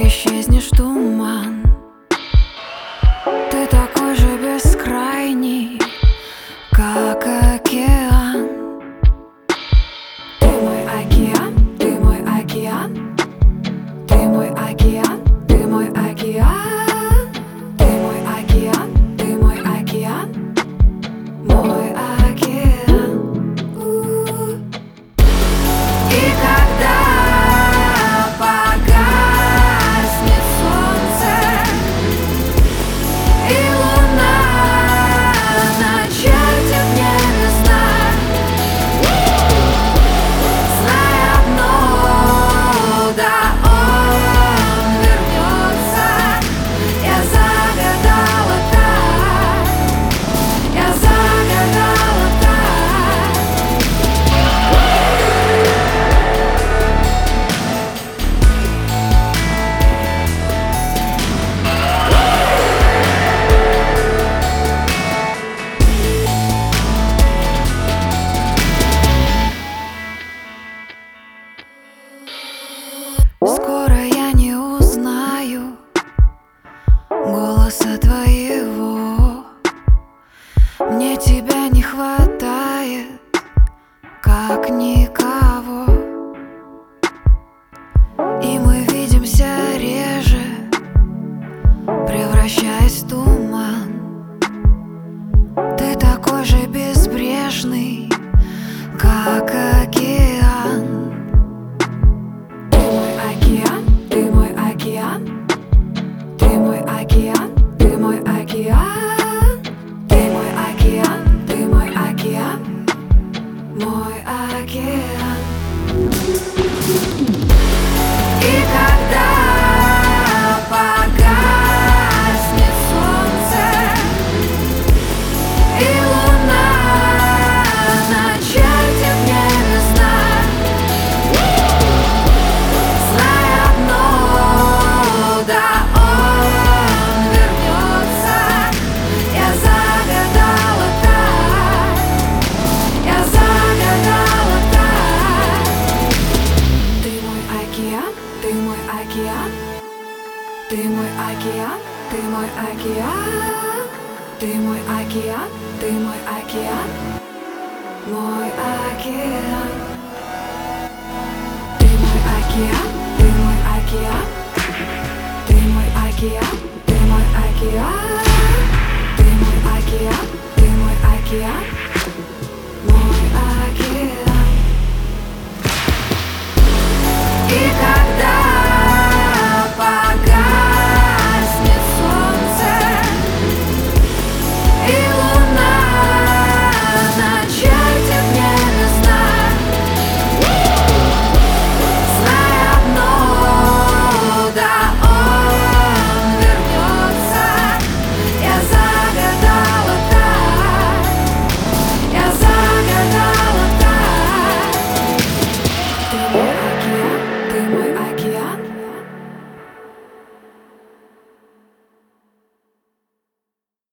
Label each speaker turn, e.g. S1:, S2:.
S1: исчезнешь туман. Ты такой же бескрайний, как океан. Ты мой океан, ты мой океан. Ты мой океан, ты мой океан. Ты мой океан, ты мой океан. Мой океан. И когда погаснет солнце и луна начертит небо знак, знай одно, да он вернется. Я загадала так, я загадала так. Скоро я не узнаю голоса твоего. Мне тебя не хватает, как никого. И мы видимся реже, превращаясь в туман. Ты такой же безбрежный, как океан. Ты мой океан, ты мой океан. Ты мой океан, ты мой океан. Ты мой океан, ты мой океан. Мой океан. И когда погаснет солнце и луна начертит небо знак, знай одно, да он вернется. Я загадала так, я загадала так. Ты мой океан, ты мой океан. Ты мой океан, ты мой океан. Ты мой океан, ты мой океан. Мой океан. Ты мой океан, ты мой океан. Ты мой океан, ты мой океан. Ты мой океан, ты мой океан. Мой океан. И